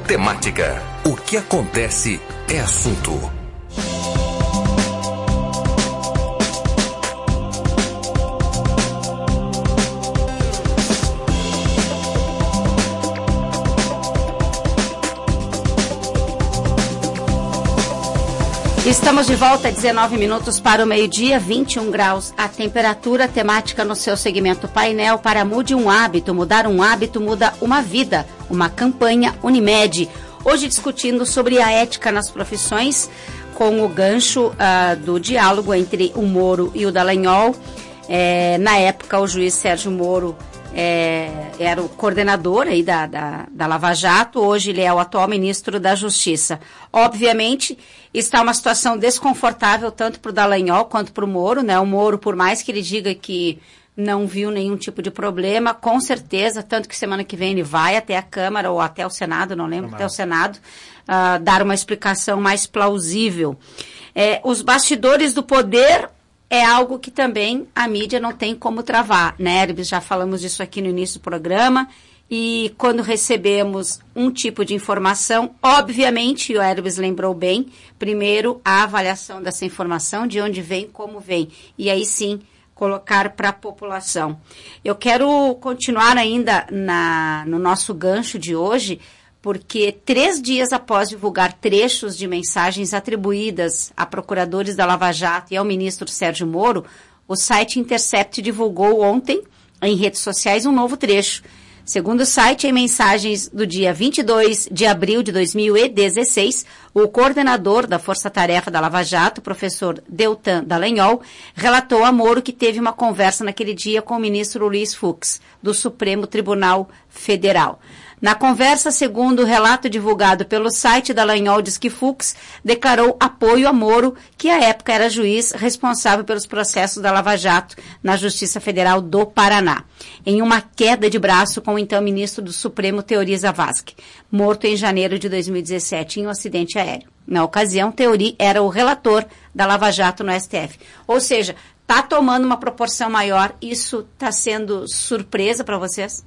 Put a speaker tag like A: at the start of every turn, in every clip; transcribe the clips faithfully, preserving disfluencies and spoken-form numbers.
A: temática. O que acontece é assunto.
B: Estamos de volta, dezenove minutos para o meio-dia, vinte e um graus. A temperatura temática no seu segmento painel para Mude um Hábito. Mudar um hábito muda uma vida. Uma campanha Unimed. Hoje discutindo sobre a ética nas profissões, com o gancho uh, do diálogo entre o Moro e o Dallagnol. É, na época, o juiz Sérgio Moro é, era o coordenador aí da, da, da Lava Jato. Hoje ele é o atual ministro da Justiça. Obviamente, está uma situação desconfortável tanto para o Dallagnol quanto para o Moro, né? O Moro, por mais que ele diga que não viu nenhum tipo de problema, com certeza, tanto que semana que vem ele vai até a Câmara ou até o Senado, não lembro, até o Senado, uh, dar uma explicação mais plausível. É, os bastidores do poder é algo que também a mídia não tem como travar, né, Herbes? Já falamos disso aqui no início do programa. E quando recebemos um tipo de informação, obviamente, o Herbes lembrou bem, primeiro a avaliação dessa informação, de onde vem, como vem, e aí sim colocar para a população. Eu quero continuar ainda na, no nosso gancho de hoje, porque três dias após divulgar trechos de mensagens atribuídas a procuradores da Lava Jato e ao ministro Sérgio Moro, o site Intercept divulgou ontem, em redes sociais, um novo trecho. Segundo o site, em mensagens do dia vinte e dois de abril de dois mil e dezesseis, o coordenador da Força Tarefa da Lava Jato, professor Deltan Dallagnol, relatou a Moro que teve uma conversa naquele dia com o ministro Luiz Fux, do Supremo Tribunal Federal. Na conversa, segundo o relato divulgado pelo site, Dallagnol diz que Fux declarou apoio a Moro, que à época era juiz responsável pelos processos da Lava Jato na Justiça Federal do Paraná, em uma queda de braço com o então ministro do Supremo, Teori Zavascki, morto em janeiro de dois mil e dezessete em um acidente aéreo. Na ocasião, Teori era o relator da Lava Jato no S T F. Ou seja, está tomando uma proporção maior. Isso está sendo surpresa para vocês?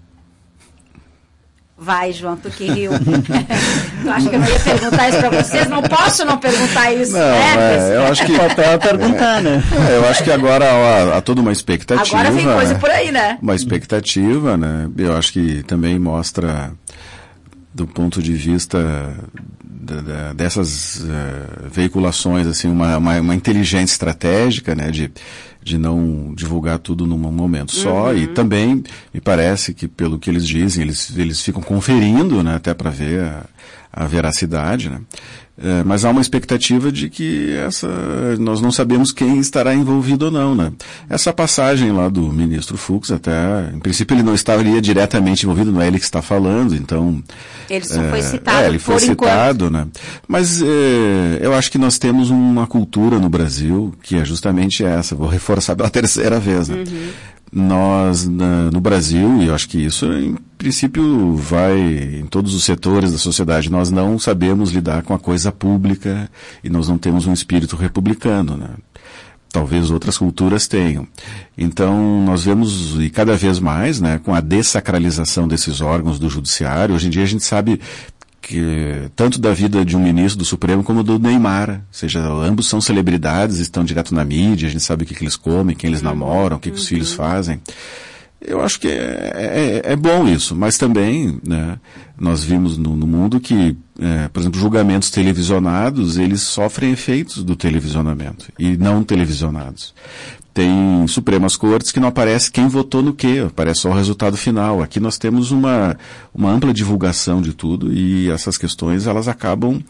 B: Vai, João, tu que riu. Tu acha que eu não ia perguntar isso para vocês? Não posso não perguntar isso,
C: não,
B: né?
C: É, eu acho que
D: até perguntar, né?
C: É, eu acho que agora há, há toda uma expectativa.
B: Agora vem coisa por aí, né?
C: Uma expectativa, né? Eu acho que também mostra, do ponto de vista da, da, dessas uh, veiculações, assim, uma, uma, uma inteligência estratégica, né? De de não divulgar tudo num momento só, uhum. E também me parece que, pelo que eles dizem, eles, eles ficam conferindo, né, até para ver a, a veracidade, né? É, mas há uma expectativa de que essa, nós não sabemos quem estará envolvido ou não, né? Essa passagem lá do ministro Fux, até, em princípio ele não estaria diretamente envolvido, não é ele que está falando, então...
B: Ele só é, foi citado
C: é, ele foi
B: por
C: citado,
B: enquanto.
C: Né? Mas é, eu acho que nós temos uma cultura no Brasil que é justamente essa, vou reforçar pela terceira vez, né? Uhum. Nós, na, no Brasil, e eu acho que isso, em princípio, vai em todos os setores da sociedade, nós não sabemos lidar com a coisa pública e nós não temos um espírito republicano, né? Talvez outras culturas tenham. Então, nós vemos, e cada vez mais, né, com a dessacralização desses órgãos do judiciário, hoje em dia a gente sabe que tanto da vida de um ministro do Supremo como do Neymar, ou seja, ambos são celebridades, estão direto na mídia, a gente sabe o que, que eles comem, quem eles namoram, o que, que os filhos fazem. Eu acho que é, é, é bom isso, mas também, né, nós vimos no, no mundo que, é, por exemplo, julgamentos televisionados, eles sofrem efeitos do televisionamento, e não televisionados. Tem Supremas Cortes que não aparece quem votou no quê, aparece só o resultado final. Aqui nós temos uma, uma ampla divulgação de tudo e essas questões elas acabam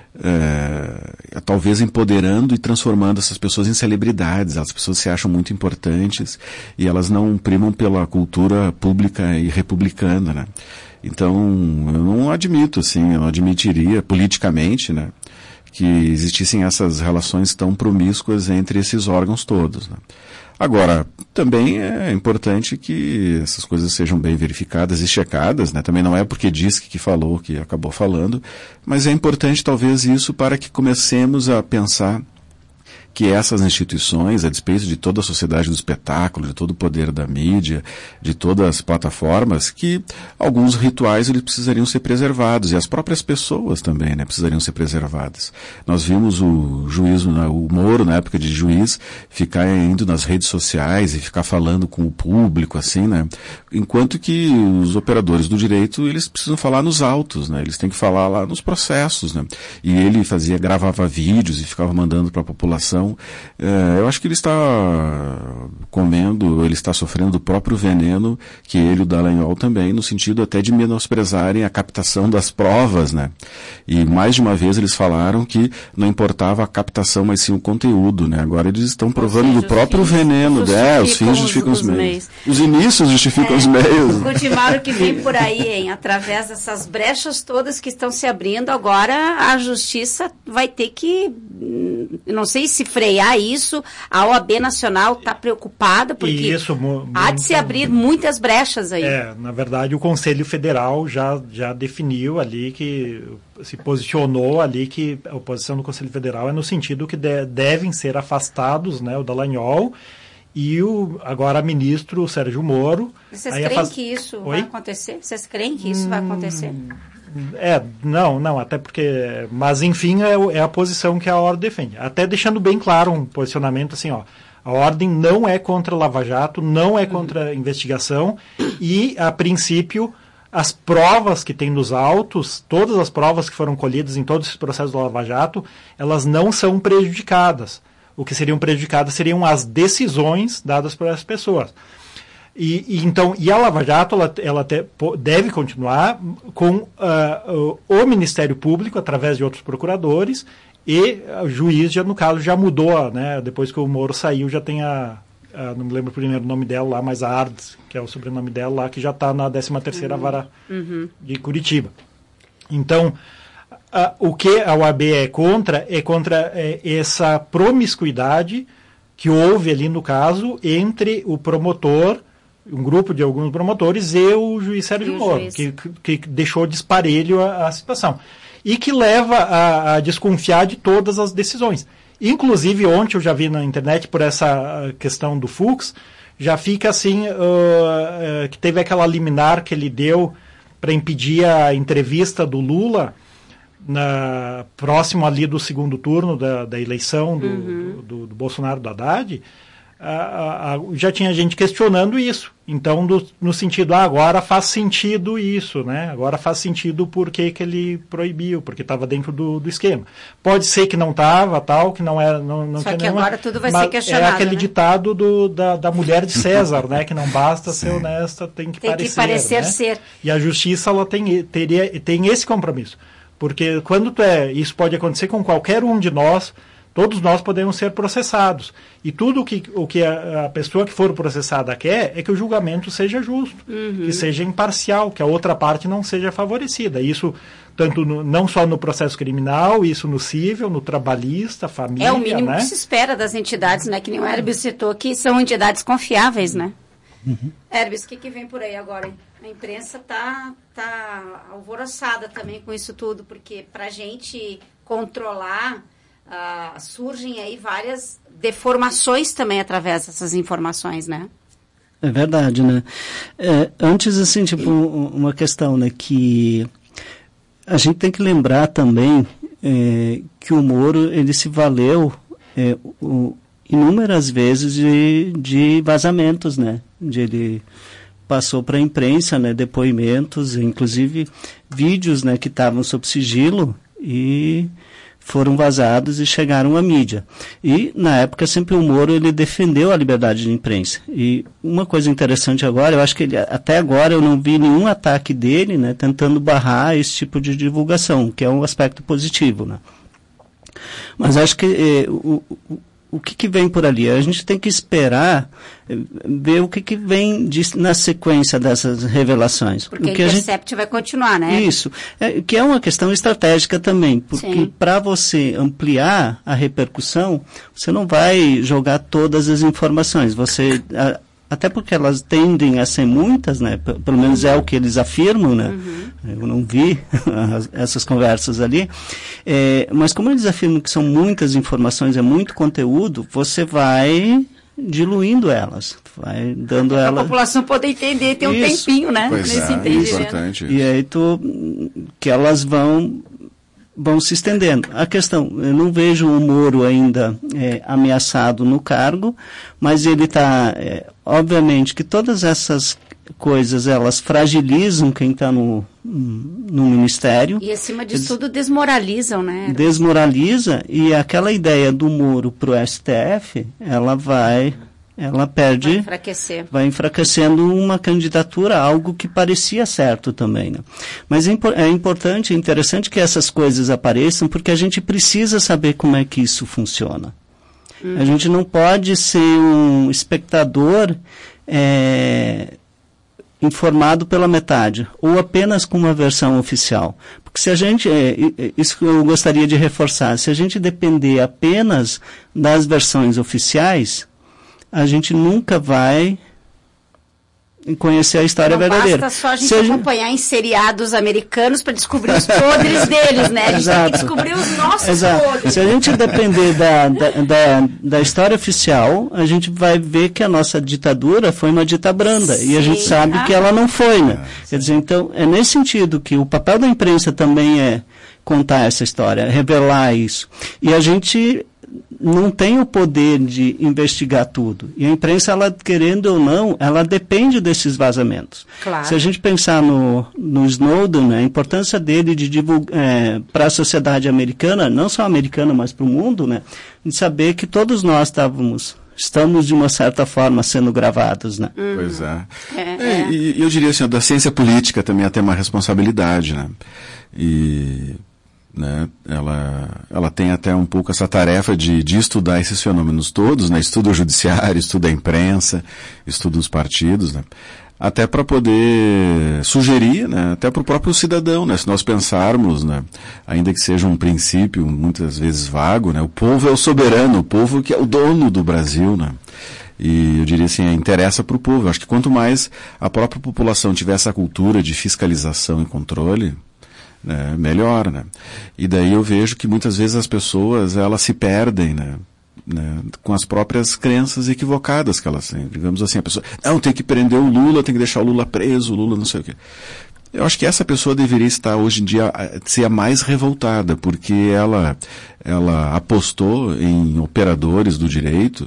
C: é, talvez empoderando e transformando essas pessoas em celebridades. As pessoas se acham muito importantes e elas não primam pela cultura pública e republicana, né? Então, eu não admito, assim, eu não admitiria politicamente, né, que existissem essas relações tão promíscuas entre esses órgãos todos, né? Agora, também é importante que essas coisas sejam bem verificadas e checadas, né? Também não é porque disse que falou que acabou falando, mas é importante talvez isso para que comecemos a pensar que essas instituições, a despeito de toda a sociedade do espetáculo, de todo o poder da mídia, de todas as plataformas, que alguns rituais eles precisariam ser preservados, e as próprias pessoas também, né, precisariam ser preservadas. Nós vimos o juiz, o Moro, na época de juiz, ficar indo nas redes sociais e ficar falando com o público, assim, né, enquanto que os operadores do direito, eles precisam falar nos autos, né, eles têm que falar lá nos processos, né, e ele fazia, gravava vídeos e ficava mandando para a população. É, eu acho que ele está comendo, ele está sofrendo do próprio veneno que ele, o Dallagnol, também, no sentido até de menosprezarem a captação das provas, né? E mais de uma vez eles falaram que não importava a captação, mas sim o conteúdo, né? Agora eles estão provando seja, do próprio fins, veneno, né? Os fins justificam os, os meios. meios. Os inícios justificam é, os meios.
B: O Gudimar, que vem por aí, hein? Através dessas brechas todas que estão se abrindo, agora a justiça vai ter que, não sei se frear isso, a O A B Nacional está preocupada, porque isso, há de se abrir muitas brechas aí.
D: É, na verdade o Conselho Federal já, já definiu ali, que se posicionou ali que a posição do Conselho Federal é no sentido que de, devem ser afastados, né, o Dallagnol e o agora ministro Sérgio Moro.
B: Vocês creem afast... que isso Oi? vai acontecer? Vocês creem que isso hum... vai acontecer?
D: É, não, não, até porque, mas enfim, é, é a posição que a Ordem defende. Até deixando bem claro um posicionamento assim, ó, a Ordem não é contra a Lava Jato, não é contra a investigação e, a princípio, as provas que tem nos autos, todas as provas que foram colhidas em todos esses processos do Lava Jato, elas não são prejudicadas. O que seriam prejudicadas seriam as decisões dadas por essas pessoas. E, e, então, e a Lava Jato ela, ela te, deve continuar com uh, o Ministério Público, através de outros procuradores, e o juiz, já, no caso, já mudou, né, depois que o Moro saiu, já tem a, a não me lembro o primeiro nome dela lá, mas a Ardes, que é o sobrenome dela lá, que já está na décima terceira uhum. vara uhum. de Curitiba. Então, uh, o que a O A B é contra, é contra é, essa promiscuidade que houve ali no caso entre o promotor, um grupo de alguns promotores, e o juiz Sérgio Moro, que, que deixou disparelho a, a situação. E que leva a, a desconfiar de todas as decisões. Inclusive, ontem eu já vi na internet, por essa questão do Fux, já fica assim, uh, uh, que teve aquela liminar que ele deu para impedir a entrevista do Lula, na, próximo ali do segundo turno da, da eleição do, uhum. do, do, do Bolsonaro, do Haddad. A, a, já tinha gente questionando isso. Então, do, no sentido, ah, agora faz sentido isso, né? Agora faz sentido por que que ele proibiu, porque estava dentro do, do esquema. Pode ser que não estava, tal, que não era... Não, não
B: Só
D: tinha
B: que
D: nenhuma,
B: agora tudo vai ser questionado,
D: é aquele
B: né?
D: ditado do, da, da mulher de César, né? Que não basta ser honesta, tem que
B: tem
D: parecer.
B: Tem que parecer
D: né?
B: ser.
D: E a justiça, ela tem, teria, tem esse compromisso. Porque quando tu é... Isso pode acontecer com qualquer um de nós. Todos nós podemos ser processados. E tudo o que, o que a, a pessoa que for processada quer é que o julgamento seja justo, uhum. que seja imparcial, que a outra parte não seja favorecida. Isso tanto no, não só no processo criminal, isso no civil, no trabalhista, família.
B: É o mínimo
D: né?
B: que se espera das entidades, né? Que nem o Herbes citou, que são entidades confiáveis, né? Uhum. Herbes, o que, que vem por aí agora, hein? A imprensa está tá alvoroçada também com isso tudo, porque para a gente controlar... Uh, surgem aí várias deformações também através dessas informações, né?
E: É verdade, né? É, antes, assim, tipo, uma questão, né, que a gente tem que lembrar também é, que o Moro, ele se valeu é, o, inúmeras vezes de, de vazamentos, né? De ele passou para a imprensa, né, depoimentos, inclusive vídeos, né, que estavam sob sigilo e... foram vazados e chegaram à mídia. E, na época, sempre o Moro, ele defendeu a liberdade de imprensa. E uma coisa interessante agora, eu acho que ele, até agora eu não vi nenhum ataque dele, né, tentando barrar esse tipo de divulgação, que é um aspecto positivo, né. Mas acho que eh, o, o, o que, que vem por ali? A gente tem que esperar eh, ver o que, que vem de, na sequência dessas revelações.
B: Porque
E: o
B: a Intercept gente... vai continuar, né?
E: Isso, é, que é uma questão estratégica também, porque para você ampliar a repercussão, você não vai jogar todas as informações, você... A, até porque elas tendem a ser muitas, né? P- pelo menos é o que eles afirmam, né? Uhum. Eu não vi essas conversas ali. É, mas como eles afirmam que são muitas informações, é muito conteúdo, você vai diluindo elas, vai dando
B: Para
E: ela...
B: a população poder entender, tem um
E: Isso.
B: tempinho, né?
C: Pois
B: Nesse
C: é,
B: entendimento.
C: importante.
E: E aí tu, que elas vão, vão se estendendo. A questão, eu não vejo o Moro ainda é, ameaçado no cargo, mas ele está, é, obviamente que todas essas coisas, elas fragilizam quem está no, no ministério.
B: E acima
E: Eles
B: disso tudo desmoralizam, né?
E: Desmoraliza, e aquela ideia do Moro para o S T F, ela vai, ela perde...
B: Vai enfraquecer.
E: Vai enfraquecendo uma candidatura, algo que parecia certo também, né? Mas é, impor- é importante, é interessante que essas coisas apareçam, porque a gente precisa saber como é que isso funciona. Hum. A gente não pode ser um espectador é, informado pela metade, ou apenas com uma versão oficial. Porque se a gente, é, isso que eu gostaria de reforçar, se a gente depender apenas das versões oficiais, a gente nunca vai conhecer a história
B: Não
E: verdadeira.
B: basta só a gente
E: Se a gente-
B: acompanhar em seriados americanos para descobrir os podres deles, né? A gente
E: Exato.
B: tem que descobrir os nossos
E: Exato.
B: podres.
E: Se a gente depender da, da, da, da história oficial, a gente vai ver que a nossa ditadura foi uma dita branda.
B: Sim.
E: E a gente sabe
B: Ah.
E: que ela não foi, né? Quer dizer, então, é nesse sentido que o papel da imprensa também é contar essa história, revelar isso. E a gente não tem o poder de investigar tudo. E a imprensa, ela, querendo ou não, ela depende desses vazamentos.
B: Claro.
E: Se a gente pensar no, no Snowden, né, a importância dele de divulgar é, para a sociedade americana, não só americana, mas para o mundo, né, de saber que todos nós estávamos, estamos de uma certa forma sendo gravados, né?
B: Uhum.
C: Pois é.
B: É,
C: É,
B: é.
C: E, e eu diria assim, ó, da ciência política também tem uma responsabilidade, né? E né, ela, ela tem até um pouco essa tarefa de, de estudar esses fenômenos todos, né? Estuda o judiciário, estuda a imprensa, estuda os partidos, né? Até para poder sugerir, né, até para o próprio cidadão, né, se nós pensarmos, né, ainda que seja um princípio muitas vezes vago, né, o povo é o soberano, o povo que é o dono do Brasil, né, e eu diria assim, interessa para o povo. Eu acho que quanto mais a própria população tiver essa cultura de fiscalização e controle, né, melhor, né, e daí eu vejo que muitas vezes as pessoas, elas se perdem, né, Né, com as próprias crenças equivocadas que elas têm. Digamos assim, a pessoa, não, tem que prender o Lula, tem que deixar o Lula preso, o Lula não sei o quê. Eu acho que essa pessoa deveria estar hoje em dia, ser a mais revoltada, porque ela, ela apostou em operadores do direito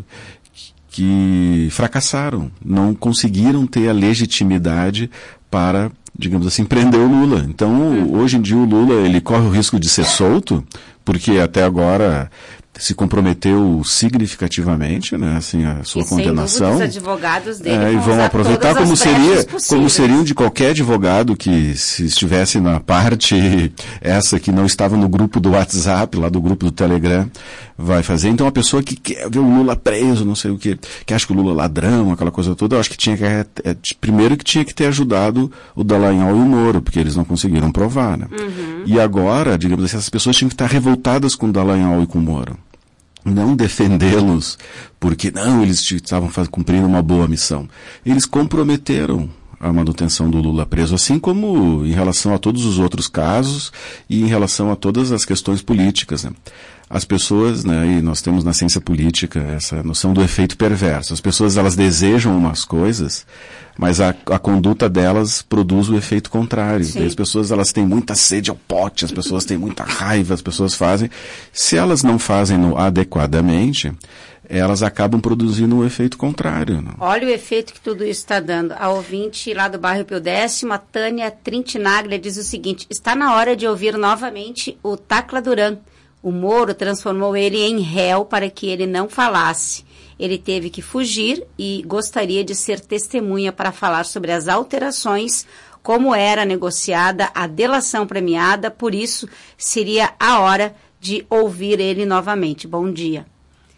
C: que fracassaram, não conseguiram ter a legitimidade para, digamos assim, prender o Lula. Então, hoje em dia o Lula, ele corre o risco de ser solto, porque até agora se comprometeu significativamente, né, assim, a sua
B: e
C: condenação.
B: Sem dúvida, os advogados dele
C: é, e
B: vão
C: vão
B: usar
C: aproveitar
B: todas
C: como
B: as
C: seria,
B: brechas
C: como
B: possíveis.
C: seriam de qualquer advogado que se estivesse na parte essa que não estava no grupo do WhatsApp, lá do grupo do Telegram, vai fazer. Então a pessoa que quer ver o Lula preso, não sei o que, que acha que o Lula é ladrão, aquela coisa toda, eu acho que tinha que, é, primeiro que tinha que ter ajudado o Dallagnol e o Moro, porque eles não conseguiram provar, né? Uhum. E agora, digamos assim, essas pessoas tinham que estar revoltadas com o Dallagnol e com o Moro. Não defendê-los porque, não, eles estavam faz, cumprindo uma boa missão. Eles comprometeram a manutenção do Lula preso, assim como em relação a todos os outros casos e em relação a todas as questões políticas, né? As pessoas, né, e nós temos na ciência política essa noção do efeito perverso. As pessoas, elas desejam umas coisas, mas a, a conduta delas produz o efeito contrário. E as pessoas, elas têm muita sede ao pote, as pessoas têm muita raiva, as pessoas fazem. Se elas não fazem no, adequadamente, elas acabam produzindo um efeito contrário. Não?
B: Olha o efeito que tudo isso está dando. A ouvinte lá do bairro Pio Décimo, a Tânia Trintinaglia, diz o seguinte: está na hora de ouvir novamente o Tacla Duran. O Moro transformou ele em réu para que ele não falasse. Ele teve que fugir e gostaria de ser testemunha para falar sobre as alterações, como era negociada a delação premiada, por isso seria a hora de ouvir ele novamente. Bom dia.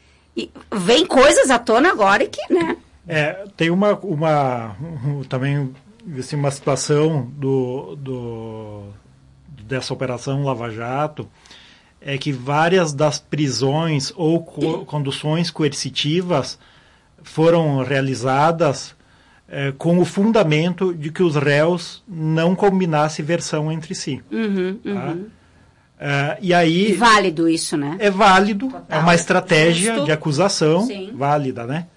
B: E vem coisas à tona agora que, né?
D: É, tem uma, uma um, também assim, uma situação do, do, dessa operação Lava Jato, é que várias das prisões ou co- conduções coercitivas foram realizadas é, com o fundamento de que os réus não combinassem versão entre si.
B: Uhum, uhum.
D: Tá? Uh, e aí,
B: válido isso, né?
D: É válido,
B: Total.
D: É uma estratégia
B: Justo.
D: De acusação Sim. válida, né?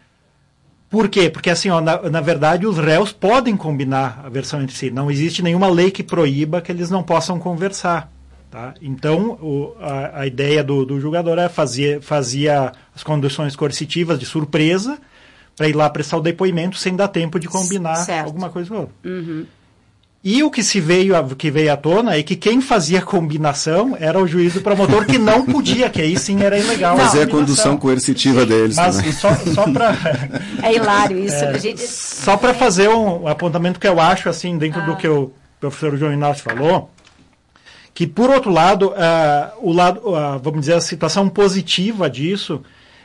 D: Por quê? Porque, assim, ó, na, na verdade, os réus podem combinar a versão entre si. Não existe nenhuma lei que proíba que eles não possam conversar. Tá? Então, o, a, a ideia do, do julgador é fazer fazia as condições coercitivas de surpresa para ir lá prestar o depoimento sem dar tempo de combinar certo. Alguma coisa ou outra.
B: Uhum.
D: E o que se veio a, que veio à tona é que quem fazia a combinação era o juiz do promotor, que não podia, que aí sim era ilegal.
C: Fazer a, a condução coercitiva sim, deles.
D: Mas
C: também.
D: só, só para
B: é hilário isso.
D: É,
B: a gente...
D: Só para fazer um apontamento que eu acho, assim, dentro ah. do que o professor João Inácio falou, que, por outro lado, uh, o lado uh, vamos dizer, a situação positiva disso,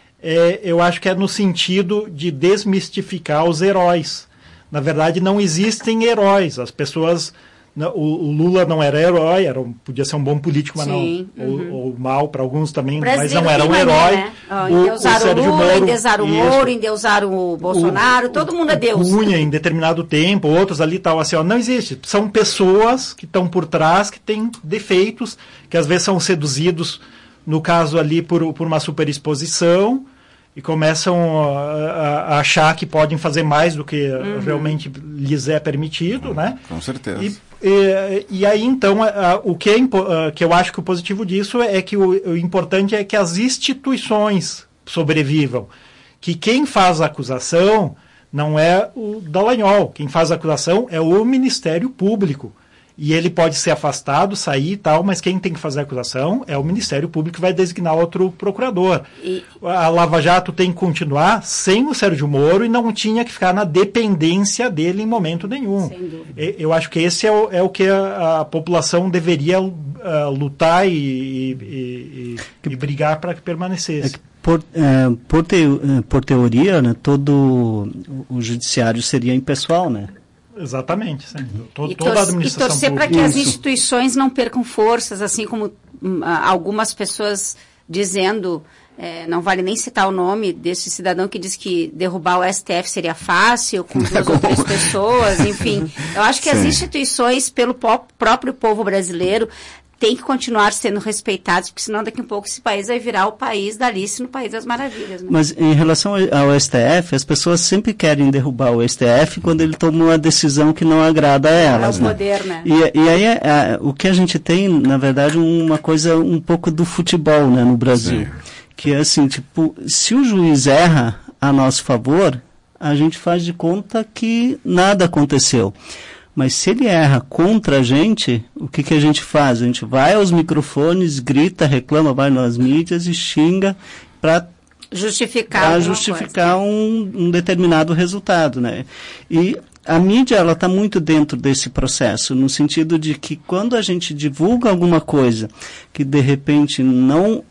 D: é, eu acho que é no sentido de desmistificar os heróis. Na verdade, não existem heróis. As pessoas... O, o Lula não era herói, era um, podia ser um bom político, mas Sim, não... Uhum. Ou, ou mal para alguns também, mas não era um herói.
B: Né? Oh, endeusaram o, o Lula, Moro, endeusaram o Moro, endeusaram o Bolsonaro, o, todo mundo é Deus.
D: Cunha em determinado tempo, outros ali tal, assim, ó, não existe. São pessoas que estão por trás, que têm defeitos, que às vezes são seduzidos, no caso ali, por, por uma superexposição, e começam a, a achar que podem fazer mais do que uhum. realmente lhes é permitido, uhum. né?
C: Com certeza.
D: E, e, e aí, então, a, a, o que, é, a, que eu acho que o positivo disso é que o, o importante é que as instituições sobrevivam. Que quem faz a acusação não é o Dallagnol. Quem faz a acusação é o Ministério Público. E ele pode ser afastado, sair e tal, mas quem tem que fazer a acusação é o Ministério Público que vai designar outro procurador. E... A Lava Jato tem que continuar sem o Sérgio Moro e não tinha que ficar na dependência dele em momento nenhum.
B: Sem dúvida.
D: Eu acho que esse é o, é o que a, a população deveria uh, lutar e, e, e, e brigar para que permanecesse.
E: É que por, é, por, te, por teoria, né, todo o judiciário seria impessoal, né?
D: Exatamente, sim. Todo,
B: e,
D: toda a administração
B: e torcer para que as instituições não percam forças, assim como hum, algumas pessoas dizendo, é, não vale nem citar o nome desse cidadão que diz que derrubar o S T F seria fácil, com duas ou três pessoas, enfim. Eu acho que sim. As instituições, pelo po- próprio povo brasileiro, tem que continuar sendo respeitados, porque senão daqui a um pouco esse país vai virar o país da Alice no País das Maravilhas. Né?
E: Mas em relação ao S T F, as pessoas sempre querem derrubar o S T F quando ele toma uma decisão que não agrada a elas.
B: É o poder, né?
E: né? E, e aí é, é, o que a gente tem, na verdade, uma coisa um pouco do futebol, né, no Brasil. Sim. Que é assim, tipo, se o juiz erra a nosso favor, a gente faz de conta que nada aconteceu. Mas se ele erra contra a gente, o que, que a gente faz? A gente vai aos microfones, grita, reclama, vai nas mídias e xinga para
B: justificar,
E: justificar um, um determinado resultado, né? E a mídia, ela está muito dentro desse processo, no sentido de que quando a gente divulga alguma coisa que de repente não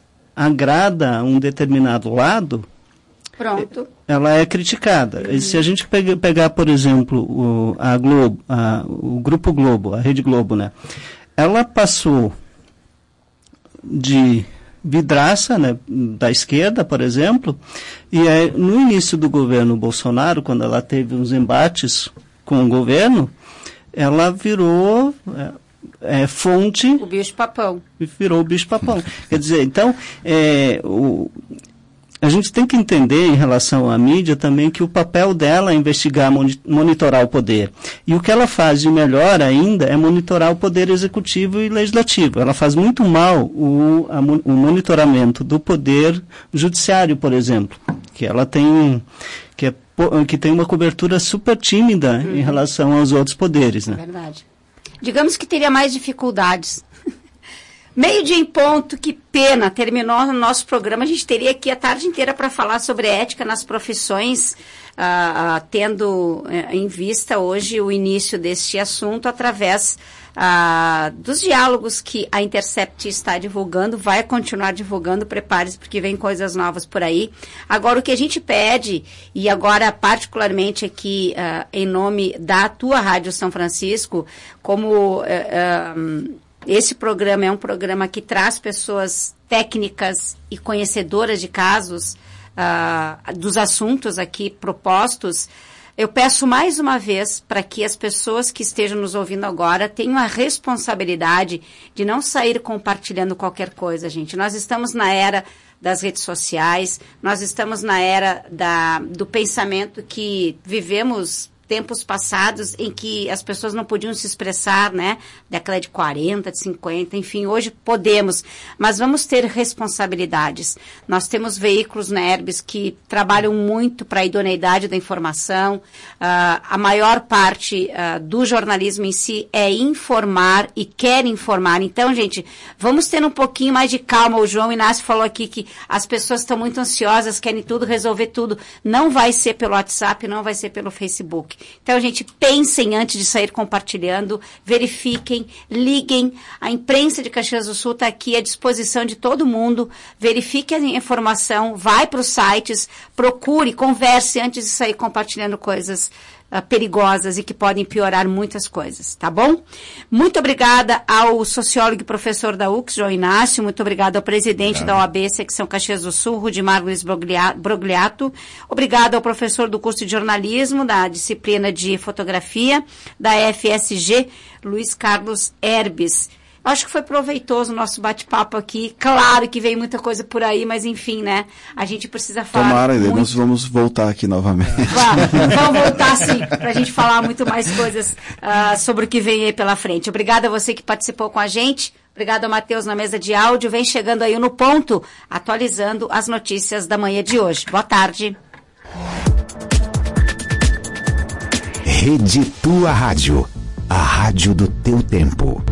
E: agrada um determinado lado,
B: pronto.
E: Ela é criticada. Uhum. E se a gente pegar, pegar por exemplo, o, a Globo, a, o Grupo Globo, a Rede Globo, né? Ela passou de vidraça, né, da esquerda, por exemplo, e aí, no início do governo Bolsonaro, quando ela teve uns embates com o governo, ela virou... É, fonte...
B: O bicho-papão.
E: Virou o bicho-papão. Quer dizer, então, é, o... A gente tem que entender em relação à mídia também que o papel dela é investigar, monitorar o poder. E o que ela faz de melhor ainda é monitorar o poder executivo e legislativo. Ela faz muito mal o, a, o monitoramento do poder judiciário, por exemplo, que ela tem, que, é, que tem uma cobertura super tímida uhum. em relação aos outros poderes. Né?
B: Verdade. Digamos que teria mais dificuldades. Meio-dia em ponto, que pena, terminou o nosso programa. A gente teria aqui a tarde inteira para falar sobre ética nas profissões, ah, ah, tendo eh, em vista hoje o início deste assunto através ah, dos diálogos que a Intercept está divulgando, vai continuar divulgando, prepare-se porque vem coisas novas por aí. Agora, o que a gente pede, e agora particularmente aqui ah, em nome da tua Rádio São Francisco, como... Eh, eh, esse programa é um programa que traz pessoas técnicas e conhecedoras de casos, uh, dos assuntos aqui propostos. eu peço mais uma vez para que as pessoas que estejam nos ouvindo agora tenham a responsabilidade de não sair compartilhando qualquer coisa, gente. Nós estamos na era das redes sociais, nós estamos na era da, do pensamento que vivemos tempos passados em que as pessoas não podiam se expressar, né? Década de quarenta, de cinquenta, enfim, hoje podemos, mas vamos ter responsabilidades. Nós temos veículos na Herbes que trabalham muito para a idoneidade da informação. Uh, a maior parte uh, do jornalismo em si é informar e quer informar. Então, gente, vamos ter um pouquinho mais de calma. O João Inácio falou aqui que as pessoas estão muito ansiosas, querem tudo, resolver tudo. Não vai ser pelo WhatsApp, não vai ser pelo Facebook. Então, gente, pensem antes de sair compartilhando, verifiquem, liguem. A imprensa de Caxias do Sul está aqui à disposição de todo mundo. Verifique a informação, vai para os sites, procure, converse antes de sair compartilhando coisas uh, perigosas e que podem piorar muitas coisas, tá bom? Muito obrigada ao sociólogo e professor da U C S, João Inácio. Muito obrigada ao presidente da O A B, Secção Caxias do Sul, Rudimar Luiz Brogliato. Obrigada ao professor do curso de jornalismo, da disciplina de fotografia, da F S G, Luiz Carlos Herbes. Acho que foi proveitoso o nosso bate-papo aqui. Claro que veio muita coisa por aí, mas enfim, né? A gente precisa falar.
C: Tomara,
B: muito...
C: nós vamos voltar aqui novamente.
B: Vamos, vamos voltar sim, para a gente falar muito mais coisas uh, sobre o que vem aí pela frente. Obrigada a você que participou com a gente. Obrigada ao Matheus na mesa de áudio. Vem chegando aí no ponto, atualizando as notícias da manhã de hoje. Boa tarde.
F: Rede Tua Rádio, a rádio do teu tempo.